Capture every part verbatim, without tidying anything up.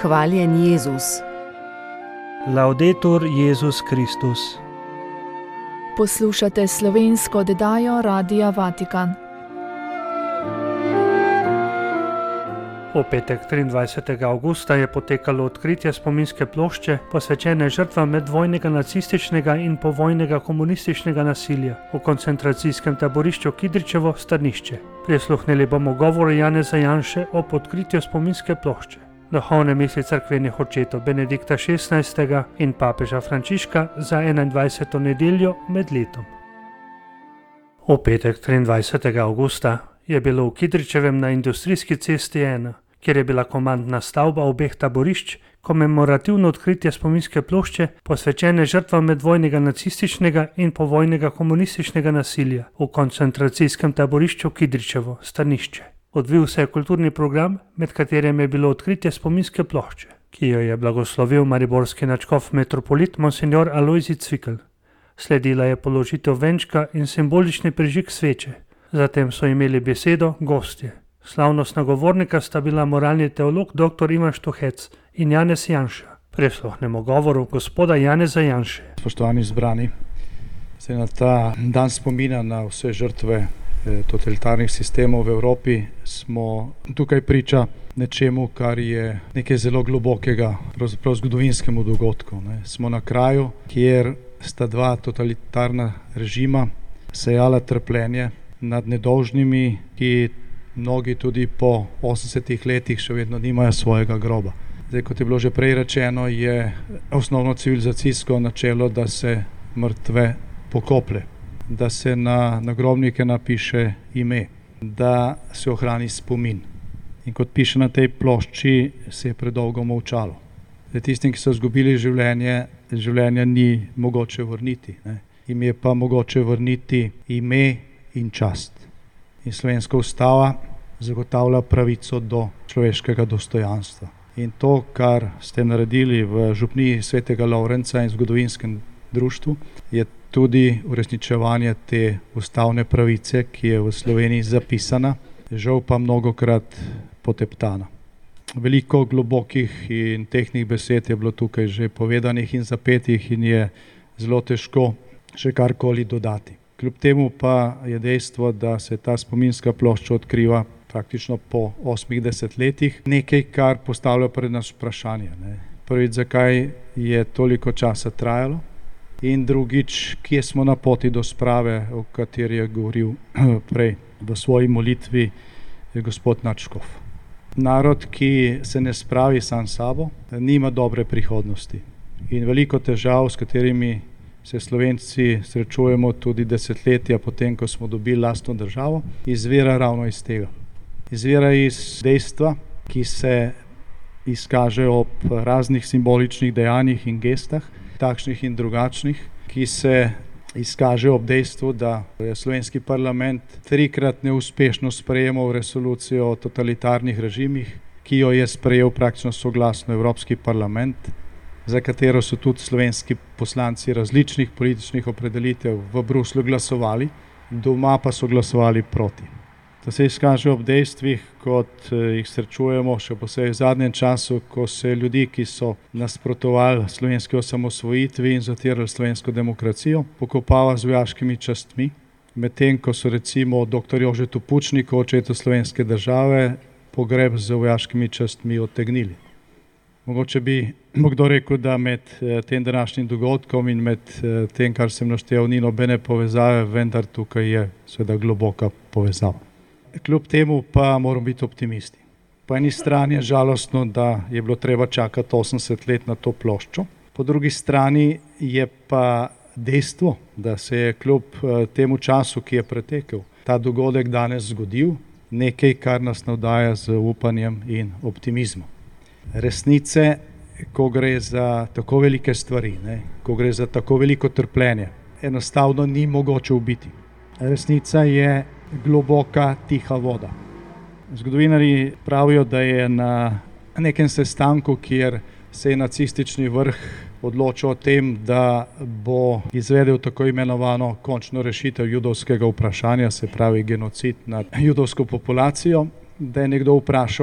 Hvaljen Jezus. Laudetur Jezus Kristus. Poslušate slovensko oddajo Radia Vatikan. V petek triindvajsetega avgusta je potekalo odkritje spominske plošče, posvečene žrtvam medvojnega nacističnega in povojnega komunističnega nasilja v koncentracijskem taborišču Kidričevo Strnišče. Prisluhnili bomo govoru Janeza Janše ob odkritju spominske plošče. Duhovne misli cerkvenih očetov Benedikta šestnajstega in papeža Frančiška za enaindvajseto nedeljo med letom. V petek triindvajsetega avgusta je bilo v Kidričevem na Industrijski cesti ena, kjer je bila komandna stavba obeh taborišč, komemorativno odkritje spominske plošče, posvečene žrtvam medvojnega nacističnega in povojnega komunističnega nasilja v koncentracijskem taborišču Kidričevo Strnišče. Odvil se je kulturni program, med katerim je bilo odkritje spominske plošče, ki jo je blagoslovil mariborski nadškof metropolit Monsignor Alojzij Cvikl. Sledila je položitev venčka in simbolični prižig sveče. Zatem so imeli besedo gostje. Slavnostna govornika sta bila moralni teolog dr. Ivan Štuhec in Janez Janša. Prisluhnemo govoru gospoda Janeza Janše. Spoštovani zbrani, se na ta dan spomina na vse žrtve totalitarnih sistemov v Evropi smo tukaj priča nečemu, kar je nekaj zelo globokega, pravzaprav zgodovinskemu dogodku. Ne. Smo na kraju, kjer sta dva totalitarna režima sejala trpljenje nad nedolžnimi, ki mnogi tudi po osemdesetih letih še vedno nimajo svojega groba. Zdaj, kot je bilo že prej rečeno, je osnovno civilizacijsko načelo, da se mrtve pokoplje, da se na nagrobnike napiše ime, da se ohrani spomin. In kot piše na tej plošči, se je predolgo molčalo. Zdaj, tistim, ki so izgubili življenje, življenja ni mogoče vrniti. Ne. Im je pa mogoče vrniti ime in čast. In slovenska ustava zagotavlja pravico do človeškega dostojanstva. In to, kar ste naredili v župniji svetega Lovrenca in zgodovinskem društvu, je tudi uresničevanje te ustavne pravice, ki je v Sloveniji zapisana, žal pa mnogokrat poteptana. Veliko globokih in tehnih besed je bilo tukaj že povedanih in zapetih in je zelo težko še karkoli dodati. Kljub temu pa je dejstvo, da se ta spominska plošča odkriva praktično po osmih desetletjih, nekaj, kar postavlja pred nas vprašanje. Ne. Prvič, zakaj je toliko časa trajalo? In drugič, kje smo na poti do sprave, o kateri je govoril prej v svoji molitvi gospod nadškof. Narod, ki se ne spravi sam sabo, nima dobre prihodnosti. In veliko težav, s katerimi se Slovenci srečujemo tudi desetletja potem, ko smo dobili lastno državo, izvira ravno iz tega. Izvira iz dejstva, ki se izkaže ob raznih simboličnih dejanjih in gestah, takšnih in drugačnih, ki se izkaže ob dejstvu, da je slovenski parlament trikrat neuspešno sprejemal resolucijo o totalitarnih režimih, ki jo je sprejel praktično soglasno Evropski parlament, za katero so tudi slovenski poslanci različnih političnih opredelitev v Bruslju glasovali, doma pa so glasovali proti. To se izkaže ob dejstvih, kot jih srečujemo še posebej v zadnjem času, ko se ljudi, ki so nasprotovali slovenski osamosvojitvi in zatirali slovensko demokracijo, pokopava z vojaškimi častmi, medtem ko so recimo dr. Jožetu Pučniku, očetu slovenske države, pogreb z vojaškimi častmi odtegnili. Mogoče bi kdo rekel, da med tem današnjim dogodkom in med tem, kar sem naštel, ni nobene povezave, vendar tukaj je seveda globoka povezava. Kljub temu pa moramo biti optimisti. Po eni strani je žalostno, da je bilo treba čakati osemdeset let na to ploščo, po drugi strani je pa dejstvo, da se je kljub temu času, ki je pretekel, ta dogodek danes zgodil, nekaj, kar nas navdaja z upanjem in optimizmom. Resnice, ko gre za tako velike stvari, ne, ko gre za tako veliko trpljenje, enostavno ni mogoče ubiti. Resnica je globoka, tiha voda. Zgodovinarji pravijo, da je na nekem sestanku, kjer se je nacistični vrh odločil o tem, da bo izvedel tako imenovano končno rešitev judovskega vprašanja, se pravi genocid nad judovsko populacijo, da je nekdo vprašal,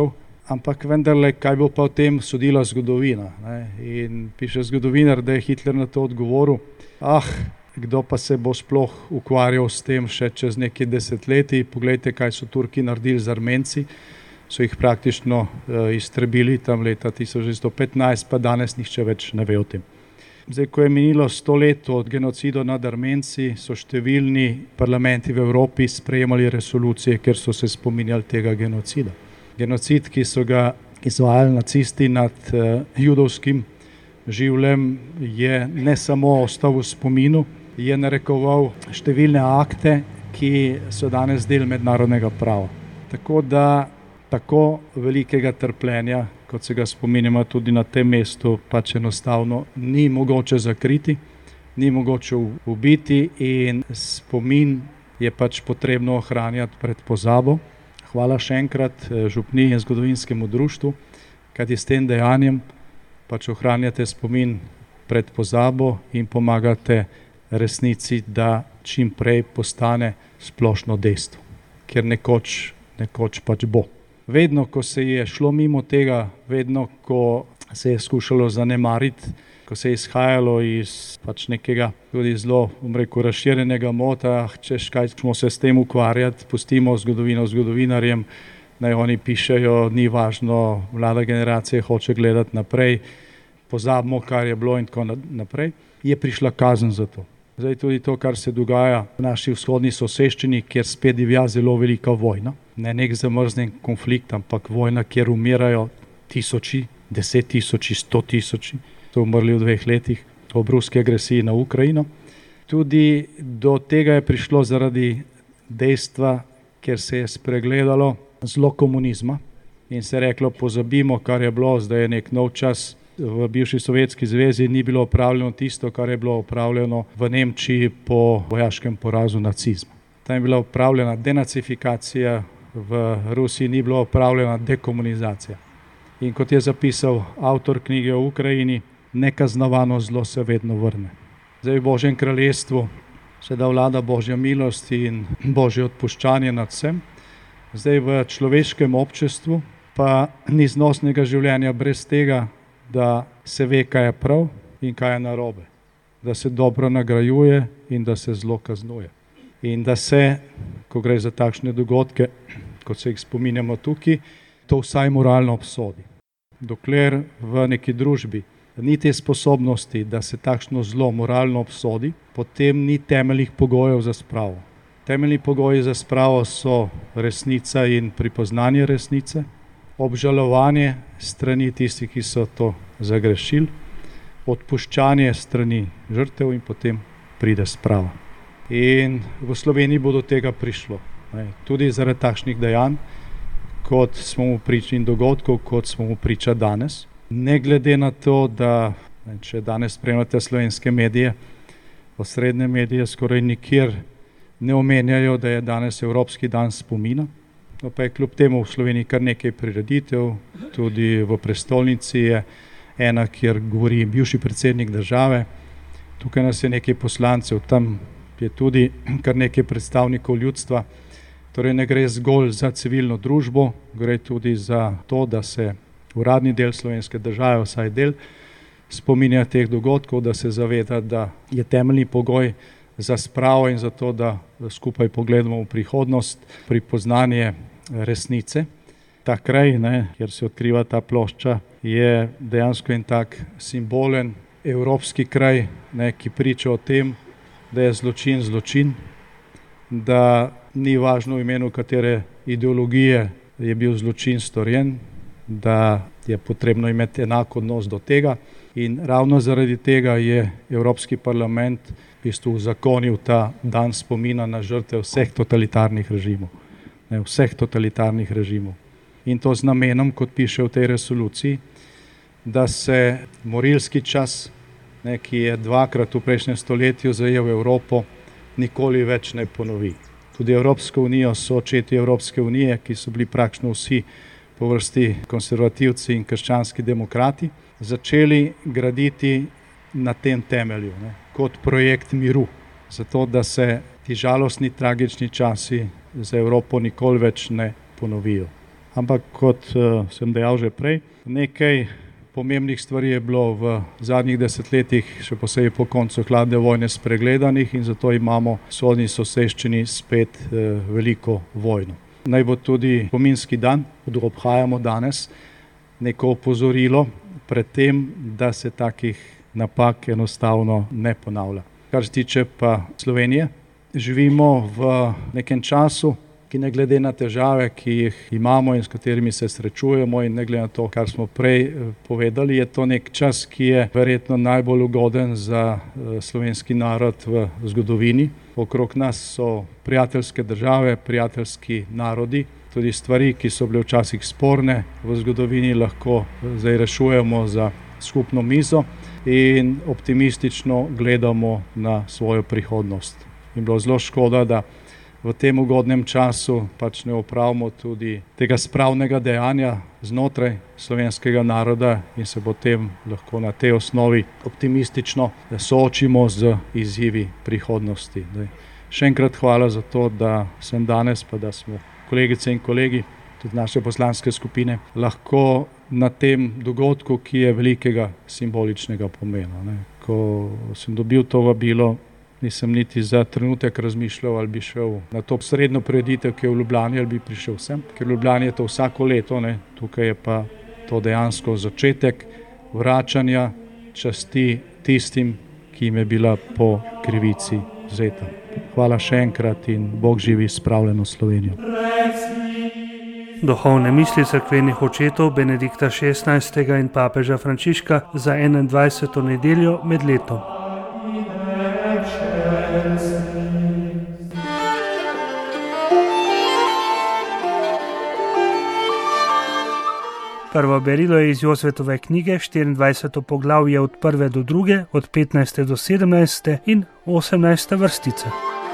ampak vendarle, kaj bo pa o tem sodila zgodovina, ne? In piše zgodovinar, da je Hitler na to odgovoril, ah, kdo pa se bo sploh ukvarjal s tem še čez nekaj desetletij, poglejte, kaj so Turki naredili z Armenci, so jih praktično uh, iztrebili tam leta tisoč devetsto petnajst, pa danes nihče več ne ve o tem. Zdaj, ko je minilo sto let od genocida nad Armenci, so številni parlamenti v Evropi sprejemali resolucije, ker so se spominjali tega genocida. Genocid, ki so ga izvajali nacisti nad uh, judovskim življem, je ne samo ostal v spominu, je narekoval številne akte, ki so danes del mednarodnega prava. Tako da tako velikega trpljenja, kot se ga spominjamo tudi na tem mestu, pač enostavno ni mogoče zakriti, ni mogoče ubiti in spomin je pač potrebno ohranjati pred pozabo. Hvala še enkrat župniji in zgodovinskemu društvu, kajti s tem dejanjem pač ohranjate spomin pred pozabo in pomagate resnici, da čim prej postane splošno dejstvo, ker nekoč, nekoč pač bo. Vedno, ko se je šlo mimo tega, vedno, ko se je skušalo zanemariti, ko se je izhajalo iz pač nekega tudi zelo, bom rekel, razširjenega mota, češ kaj smo se s tem ukvarjati, pustimo zgodovino zgodovinarjem, naj oni pišejo, ni važno, mlada generacija hoče gledati naprej, pozabimo, kar je bilo in tako naprej, je prišla kazen za to. Zdaj tudi to, kar se dogaja v naši vzhodni soseščini, kjer spet divja zelo velika vojna. Ne nek zamrznjen konflikt, ampak vojna, kjer umirajo tisoči, deset tisoči, sto tisoči, so umrli v dveh letih ob ruski agresiji na Ukrajino. Tudi do tega je prišlo zaradi dejstva, ker se je spregledalo zlo komunizma in se je reklo, pozabimo, kar je bilo, zdaj je nek nov čas. V bivši Sovjetski zvezi ni bilo opravljeno tisto, kar je bilo opravljeno v Nemčiji po vojaškem porazu nacizma. Tam je bila opravljena denacifikacija, v Rusiji ni bila opravljena dekomunizacija. In kot je zapisal avtor knjige o Ukrajini, nekaznovano zlo se vedno vrne. Zdaj v Božjem kraljestvu se da vlada Božja milost in Božje odpuščanje nad vsem. Zdaj v človeškem občestvu pa ni znosnega življenja brez tega, da se ve, kaj je prav in kaj je narobe, da se dobro nagrajuje in da se zlo kaznuje. In da se, ko gre za takšne dogodke, kot se jih spominjamo tukaj, to vsaj moralno obsodi. Dokler v neki družbi ni te sposobnosti, da se takšno zlo moralno obsodi, potem ni temeljnih pogojev za spravo. Temeljni pogoji za spravo so resnica in pripoznanje resnice, obžalovanje strani tistih, ki so to zagrešili, odpuščanje strani žrtev in potem pride sprava. In v Sloveniji bo do tega prišlo. Tudi zaradi takšnih dejanj, kot smo mu priča in dogodkov, kot smo mu priča danes. Ne glede na to, da če danes spremljate slovenske medije, osrednje medije skoraj nikjer ne omenjajo, da je danes Evropski dan spomina. No, pa je kljub temu v Sloveniji kar nekaj prireditev, tudi v prestolnici je ena, kjer govori bivši predsednik države. Tukaj nas je nekaj poslancev, tam je tudi kar nekaj predstavnikov ljudstva. Torej ne gre zgolj za civilno družbo, gre tudi za to, da se uradni del slovenske države, vsaj del, spominja teh dogodkov, da se zaveda, da je temeljni pogoj za spravo in za to, da skupaj pogledamo v prihodnost, pripoznanje resnice. Ta kraj, ne, kjer se odkriva ta plošča, je dejansko en tak simbolen evropski kraj, ne, ki priča o tem, da je zločin zločin, da ni važno v imenu katere ideologije je bil zločin storjen, da je potrebno imeti enak odnos do tega in ravno zaradi tega je Evropski parlament v bistvu uzakonil ta dan spomina na žrtve vseh totalitarnih režimov. Ne, vseh totalitarnih režimov. In to z namenom, kot piše v tej resoluciji, da se morilski čas, ne, ki je dvakrat v prejšnjem stoletju zajel Evropo, nikoli več ne ponovi. Tudi Evropsko unijo so očeti Evropske unije, ki so bili praktično vsi po vrsti konservativci in krščanski demokrati, začeli graditi na tem temelju, ne, kot projekt miru, zato da se ti žalostni, tragični časi za Evropo nikoli več ne ponovijo. Ampak kot uh, sem dejal že prej, nekaj pomembnih stvari je bilo v zadnjih desetletjih, še posebej po koncu hladne vojne, spregledanih in zato imamo v vzhodni soseščini spet uh, veliko vojno. Naj bo tudi spominski dan, ki ga obhajamo danes, neko opozorilo pred tem, da se takih napak enostavno ne ponavlja. Kar se tiče pa Slovenije, živimo v nekem času, ki ne glede na težave, ki jih imamo in s katerimi se srečujemo in ne glede na to, kar smo prej povedali, je to nek čas, ki je verjetno najbolj ugoden za slovenski narod v zgodovini. Okrog nas so prijateljske države, prijateljski narodi, tudi stvari, ki so bile včasih sporne v zgodovini, lahko zdaj rešujemo za skupno mizo in optimistično gledamo na svojo prihodnost. In bilo zelo škoda, da v tem ugodnem času pač ne opravimo tudi tega spravnega dejanja znotraj slovenskega naroda in se potem lahko na tej osnovi optimistično soočimo z izzivi prihodnosti. Daj. Še enkrat hvala za to, da sem danes, pa da smo kolegice in kolegi, tudi naše poslanske skupine, lahko na tem dogodku, ki je velikega simboličnega pomena. Ne. Ko sem dobil to vabilo, nisem niti za trenutek razmišljal, ali bi šel na to srednjo prireditev, ki je v Ljubljani, ali bi prišel sem, ker v Ljubljani je to vsako leto, ne. Tukaj je pa to dejansko začetek vračanja časti tistim, ki jim je bila po krivici vzeta. Hvala še enkrat in Bog živi spravljeno Slovenijo. Duhovne misli cerkvenih očetov Benedikta šestnajstega in papeža Frančiška za enaindvajseto nedeljo med letom. Prvo berilo je iz Jozvetove knjige, štiriindvajseto poglavje od prve do druge, od petnajste do sedemnajste in osemnajste vrstice.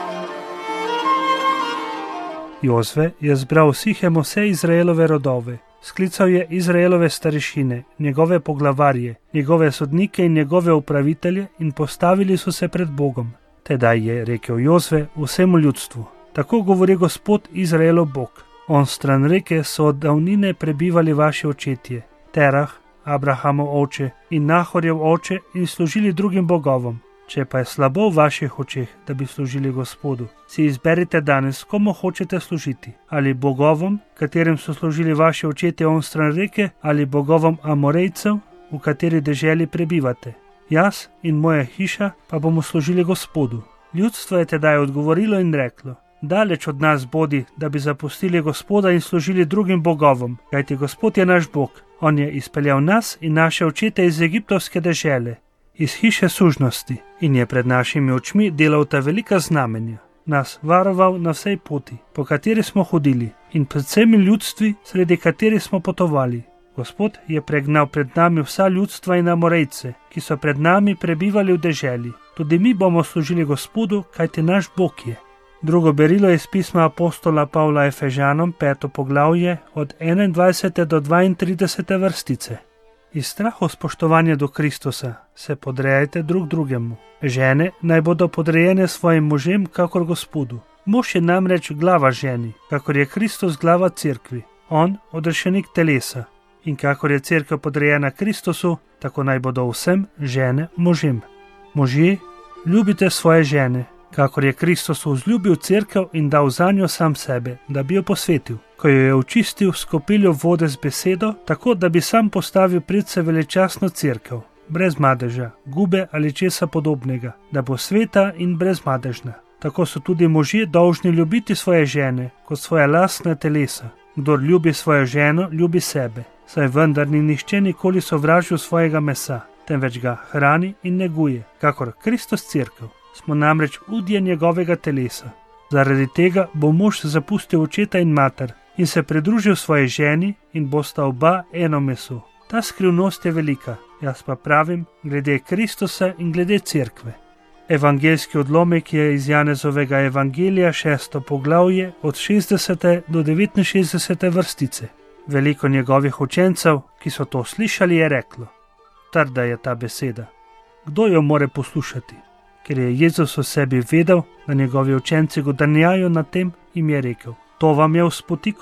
Jozve je zbral Sihemo vse Izraelove rodove, sklical je Izraelove starešine, njegove poglavarje, njegove sodnike in njegove upravitelje in postavili so se pred Bogom. Tedaj je rekel Jozve vsemu ljudstvu: tako govori Gospod Izraelov Bog. On stran reke so od davnine prebivali vaši očetje, Terah, Abrahamov oče in Nahorjev oče in služili drugim bogovom. Če pa je slabo v vaših očeh, da bi služili Gospodu, si izberite danes, komu hočete služiti, ali bogovom, katerim so služili vaši očetje on stran reke, ali bogovom Amorejcev, v kateri deželi prebivate. Jaz in moja hiša pa bomo služili Gospodu. Ljudstvo je tedaj odgovorilo in reklo: daleč od nas bodi, da bi zapustili Gospoda in služili drugim bogovom, kajti Gospod je naš Bog. On je izpeljal nas in naše očete iz egiptovske dežele, iz hiše sužnosti, in je pred našimi očmi delal ta velika znamenja, nas varoval na vsej poti, po kateri smo hodili, in pred vsemi ljudstvi, sredi kateri smo potovali. Gospod je pregnal pred nami vsa ljudstva in Amorejce, ki so pred nami prebivali v deželi. Tudi mi bomo služili Gospodu, kajti naš Bog je. Drugo berilo je iz pisma apostola Pavla Efežanom, peto poglavje, od enaindvajsete do dvaintridesete vrstice. Iz strahu spoštovanja do Kristusa se podrejajte drug drugemu. Žene naj bodo podrejene svojim možem, kakor Gospodu. Mož je namreč glava ženi, kakor je Kristus glava cerkvi, on odrešenik telesa. In kakor je cerkev podrejena Kristusu, tako naj bodo vsem žene možem. Možje, ljubite svoje žene, kakor je Kristus vzljubil cerkev in dal zanjo sam sebe, da bi jo posvetil, ko jo je očistil s kopeljo vode z besedo, tako da bi sam postavil pred se veličastno cerkev, brez madeža, gube ali česa podobnega, da bo sveta in brezmadežna. Tako so tudi možje dolžni ljubiti svoje žene, kot svoja lastna telesa. Kdor ljubi svojo ženo, ljubi sebe, saj vendar ni nihče nikoli sovražil svojega mesa, temveč ga hrani in neguje, kakor Kristus cerkev. Smo namreč udje njegovega telesa. Zaradi tega bo mož zapustil očeta in mater in se pridružil svoji ženi in bosta oba eno meso. Ta skrivnost je velika, jaz pa pravim, glede Kristusa in glede cerkve. Evangeljski odlomek je iz Janezovega evangelija, šesto poglavje, od šestdesete do devetinšestdesete vrstice. Veliko njegovih učencev, ki so to slišali, je reklo: trda je ta beseda, kdo jo more poslušati? Ker je Jezus o sebi vedel, da njegovi učenci godrnjajo nad tem, jim je rekel: to vam je vzpotiko,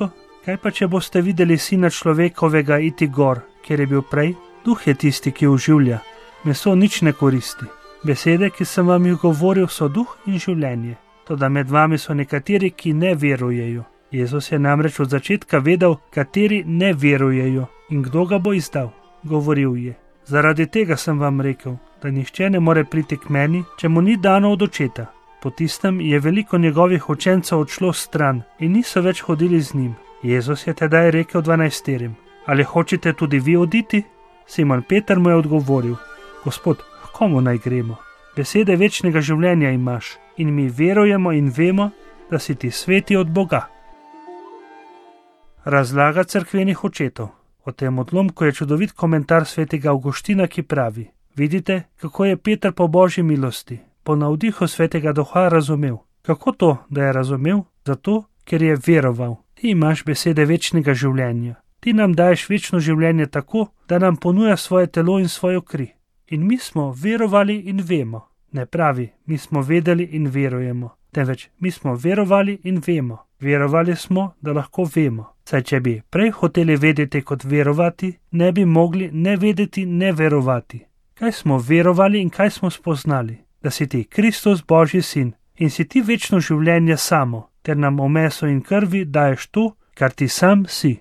Kaj pa, če boste videli Sina človekovega iti gor, kjer je bil prej? Duh je tisti, ki oživlja. Meso nič ne koristi. Besede, ki sem vam jih govoril, so duh in življenje. Toda med vami so nekateri, ki ne verujejo. Jezus je namreč od začetka vedel, kateri ne verujejo in kdo ga bo izdal. Govoril je: zaradi tega sem vam rekel, da nihče ne more priti k meni, če mu ni dano od očeta. Po tistem je veliko njegovih učencev odšlo stran in niso več hodili z njim. Jezus je tedaj rekel dvanajsterim: ali hočete tudi vi oditi? Simon Peter mu je odgovoril: Gospod, k komu naj gremo? Besede večnega življenja imaš in mi verujemo in vemo, da si ti sveti od Boga. Razlaga cerkvenih očetov. O tem odlomku je čudovit komentar svetega Avguština, ki pravi: vidite, kako je Peter po božji milosti, po navdihu svetega duha razumel. Kako to, da je razumel? Zato, ker je veroval. Ti imaš besede večnega življenja. Ti nam daješ večno življenje tako, da nam ponuja svoje telo in svojo kri. In mi smo verovali in vemo. Ne pravi, mi smo vedeli in verujemo, temveč mi smo verovali in vemo. Verovali smo, da lahko vemo. Saj če bi prej hoteli vedeti kot verovati, ne bi mogli ne vedeti, ne verovati. Kaj smo verovali in kaj smo spoznali? Da si ti Kristus, Božji sin, in si ti večno življenje samo, ter nam o meso in krvi daješ to, kar ti sam si.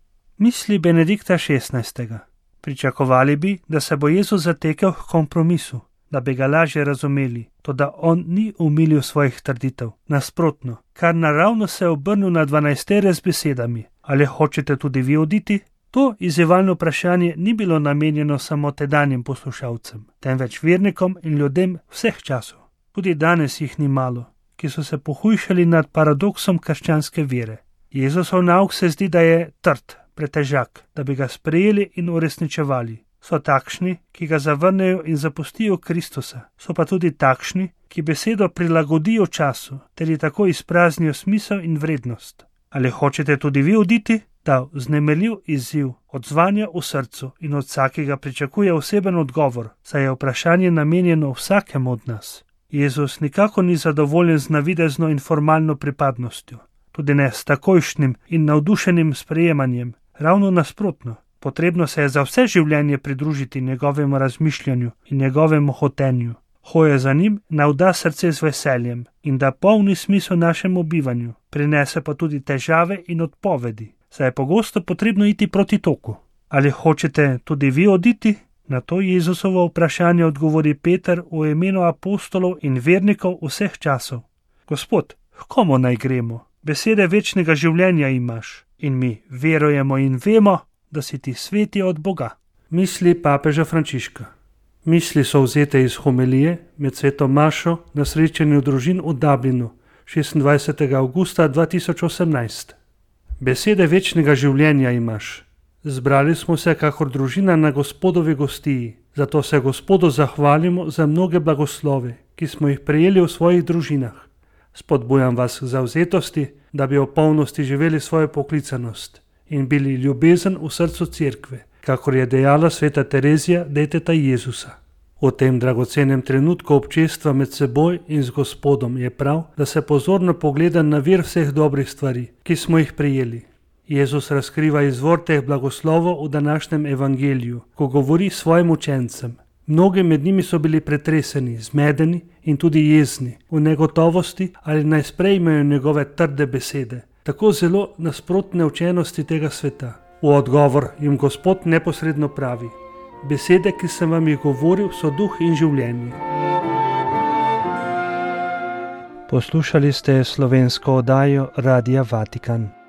Misli Benedikta šestnajstega. Pričakovali bi, da se bo Jezus zatekel k kompromisu, da bi ga lažje razumeli, toda on ni umilil svojih trditev. Nasprotno, kar naravno se je obrnil na dvanajstere z besedami: ali hočete tudi vi oditi? To izzivalno vprašanje ni bilo namenjeno samo tedanjim poslušalcem, temveč vernikom in ljudem vseh časov. Tudi danes jih ni malo, ki so se pohujšali nad paradoksom krščanske vere. Jezusov nauk se zdi, da je trd, pretežak, da bi ga sprejeli in uresničevali. So takšni, ki ga zavrnejo in zapustijo Kristusa, so pa tudi takšni, ki besedo prilagodijo času, ter ji tako izpraznijo smisel in vrednost. Ali hočete tudi vi oditi? Ta vznemirljiv izziv odzvanja v srcu in od vsakega pričakuje oseben odgovor, saj je vprašanje namenjeno vsakemu od nas. Jezus nikako ni zadovoljen z navidezno in formalno pripadnostjo, tudi ne s takojšnjim in navdušenim sprejemanjem. Ravno nasprotno, potrebno se je za vse življenje pridružiti njegovemu razmišljanju in njegovemu hotenju. Hoje za njim navda srce z veseljem in da polni smisel našemu bivanju, prinese pa tudi težave in odpovedi, saj je pogosto potrebno iti proti toku. Ali hočete tudi vi oditi? Na to Jezusovo vprašanje odgovori Peter v imenu apostolov in vernikov vseh časov. Gospod, k komu naj gremo? Besede večnega življenja imaš in mi verujemo in vemo, da si ti sveti od Boga. Misli papeža Frančiška. Misli so vzete iz homilije med sveto mašo na srečanju družin v Dublinu šestindvajsetega avgusta dva tisoč osemnajst. Besede večnega življenja imaš. Zbrali smo se kakor družina na Gospodovi gostiji, zato se Gospodu zahvalimo za mnoge blagoslove, ki smo jih prejeli v svojih družinah. Spodbujam vas k zavzetosti, da bi v polnosti živeli svojo poklicanost in bili ljubezen v srcu cerkve, kakor je dejala sveta Terezija, deteta Jezusa. V tem dragocenem trenutku občestva med seboj in z Gospodom je prav, da se pozorno pogleda na vir vseh dobrih stvari, ki smo jih prejeli. Jezus razkriva izvor teh blagoslovov v današnjem evangeliju, ko govori svojim učencem. Mnogi med njimi so bili pretreseni, zmedeni in tudi jezni, v negotovosti, ali naj sprejmejo njegove trde besede, tako zelo nasprotne učenosti tega sveta. V odgovor jim Gospod neposredno pravi: besede, ki sem vam jih govoril, so duh in življenje. Poslušali ste slovensko oddajo Radia Vatikan.